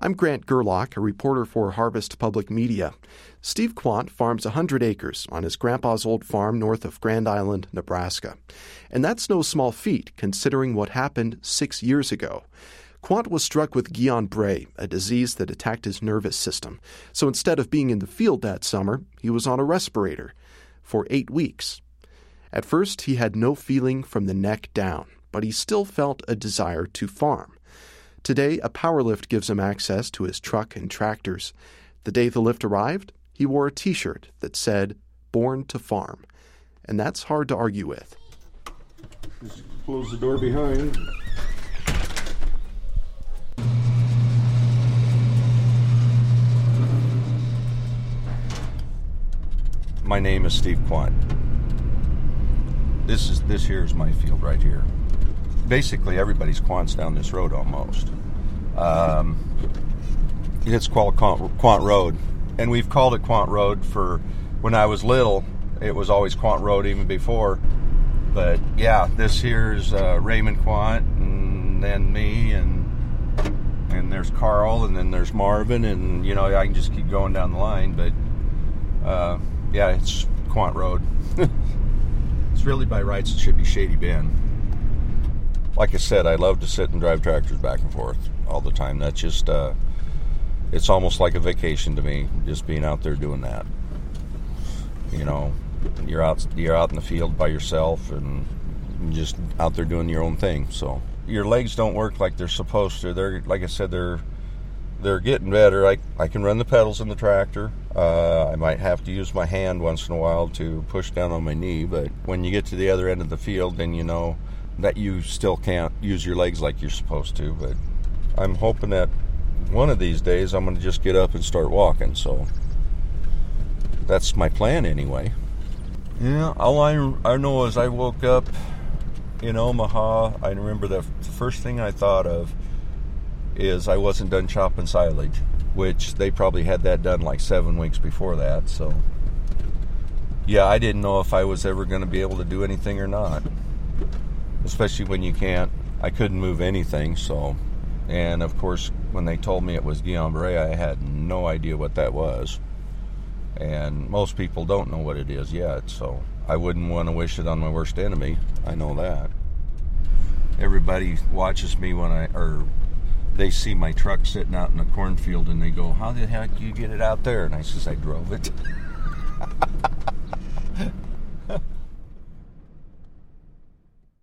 I'm Grant Gerlach, a reporter for Harvest Public Media. Steve Quant farms 100 acres on his grandpa's old farm north of Grand Island, Nebraska. And that's no small feat, considering what happened 6 years ago. Quant was struck with Guillain-Barré, a disease that attacked his nervous system. So instead of being in the field that summer, he was on a respirator for 8 weeks. At first, he had no feeling from the neck down, but he still felt a desire to farm. Today, a power lift gives him access to his truck and tractors. The day the lift arrived, he wore a T-shirt that said, "Born to Farm." And that's hard to argue with. Just close the door behind. My name is Steve Quant. This here is my field right here. Basically, everybody's Quant's down this road almost. It's called Quant Road, and we've called it Quant Road for when I was little. It was always Quant Road even before. But yeah, this here's Raymond Quant, and then me, and there's Carl, and then there's Marvin, and I can just keep going down the line. But yeah, it's Quant Road. It's really by rights it should be Shady Bend. Like I said, I love to sit and drive tractors back and forth all the time. That's just, it's almost like a vacation to me, just being out there doing that. You're out in the field by yourself and just out there doing your own thing. So your legs don't work like they're supposed to. They're, like I said, they're getting better. I can run the pedals in the tractor. I might have to use my hand once in a while to push down on my knee, but when you get to the other end of the field, then you know that you still can't use your legs like you're supposed to. But I'm hoping that one of these days I'm going to just get up and start walking. So that's my plan anyway. Yeah, all I know is I woke up in Omaha. I remember the first thing I thought of is I wasn't done chopping silage, which they probably had that done like 7 weeks before that. So yeah, I didn't know if I was ever going to be able to do anything or not. Especially when I couldn't move anything, so. And of course, when they told me it was Guillain-Barré, I had no idea what that was. And most people don't know what it is yet, so I wouldn't want to wish it on my worst enemy. I know that. Everybody watches me or they see my truck sitting out in the cornfield and they go, "How the heck do you get it out there?" And I says, "I drove it."